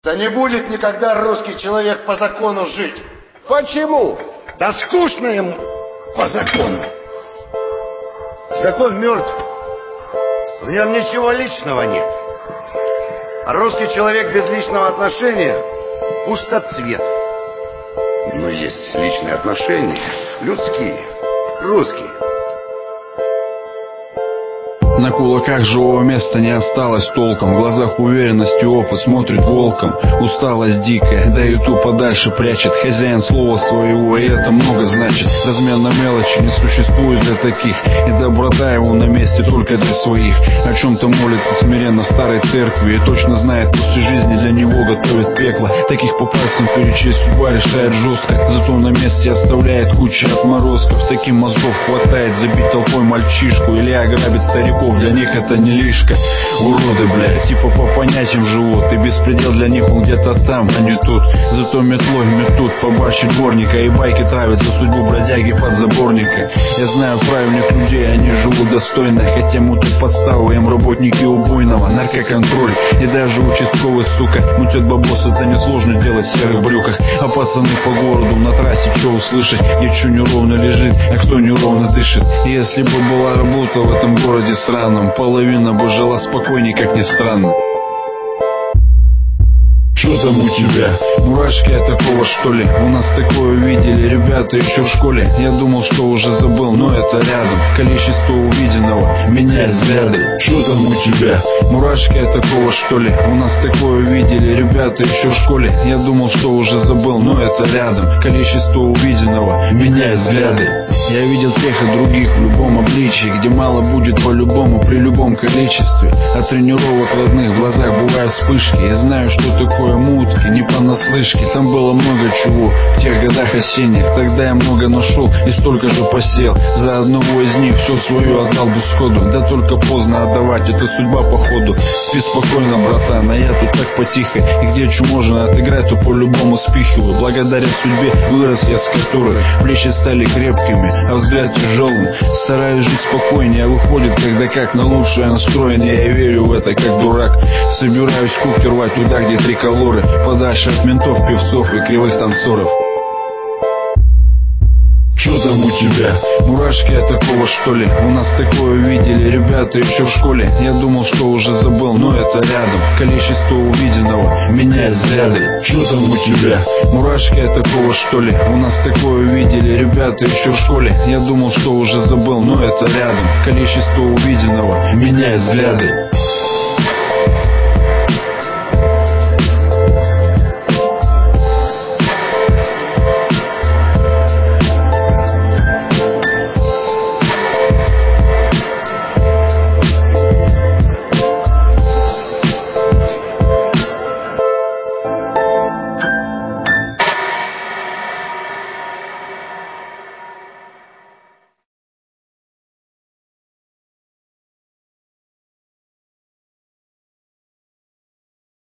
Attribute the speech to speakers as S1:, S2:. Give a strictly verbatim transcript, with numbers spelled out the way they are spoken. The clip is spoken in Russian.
S1: Да не будет никогда русский человек по закону жить.
S2: Почему?
S1: Да скучно ему по закону. Закон мертв. В нем ничего личного нет. А русский человек без личного отношения – пустоцвет. Но есть личные отношения, людские, русские.
S3: На кулаках живого места не осталось толком. В глазах уверенность и опыт смотрит волком. Усталость дикая, да и ту подальше прячет. Хозяин слова своего, и это много значит. Размен на мелочи не существует для таких. И доброта его на месте только для своих. О чем-то молится смиренно в старой церкви. И точно знает, после жизни для него готовит пекло. Таких по пальцам перечесть судьба решает жестко. Зато на месте оставляет кучу отморозков. Таким мозгов хватает забить толпой мальчишку или ограбить стариков. Для них это не лишка. Уроды, блядь, типа по понятиям живут. И беспредел для них он где-то там, а не тут. Зато метлой метут побольше дворника. И байки травят за судьбу бродяги подзаборника. Я знаю правильных людей, они живут достойно. Хотя мутят подставу им работники убойного. Наркоконтроль и даже участковый, сука. Мутят бабос, это несложно делать в серых брюках. А пацаны по городу на трассе что услышать? Где что неровно лежит, а кто неровно дышит. И если бы была работа в этом городе сраном, половина бы жила спокойней, как ни странно. Что там у тебя? Мурашки от такого, что ли? У нас такое видели ребята еще в школе. Я думал, что уже забыл, но это рядом. Количество увиденного меняет взгляды. Что там у тебя? Мурашки от такого, что ли? У нас такое видели ребята еще в школе. Я думал, что уже забыл, но это рядом. Количество увиденного меняет взгляды. Я видел тех и других в любом обличии, где мало будет по-любому при любом количестве. От тренировок родных в глазах бывают вспышки. Я знаю, что такое мутки, не понаслышке. Там было много чего в тех годах осенних. Тогда я много нашел и столько же посел. За одного из них все свое отдал бы сходу. Да только поздно отдавать, это судьба походу. Спи спокойно, братан, а я тут так потихо. И где что можно отыграть, то по-любому спихиваю. Благодаря судьбе вырос я с которой плечи стали крепкими, а взгляд тяжелым. Стараюсь жить спокойнее, а выходит когда как. На лучшее настроен, я верю в это как дурак. Собираюсь кубки рвать туда, где триколоры, подальше от ментов, певцов и кривых танцоров. Что там у тебя? Мурашки от такого, что ли? У нас такое видели ребята еще в школе. Я думал, что уже забыл, но это рядом. Количество увиденного меняет взгляды. Что там у тебя? Мурашки от такого, что ли? У нас такое видели ребята еще в школе. Я думал, что уже забыл, но это рядом. Количество увиденного меняет взгляды.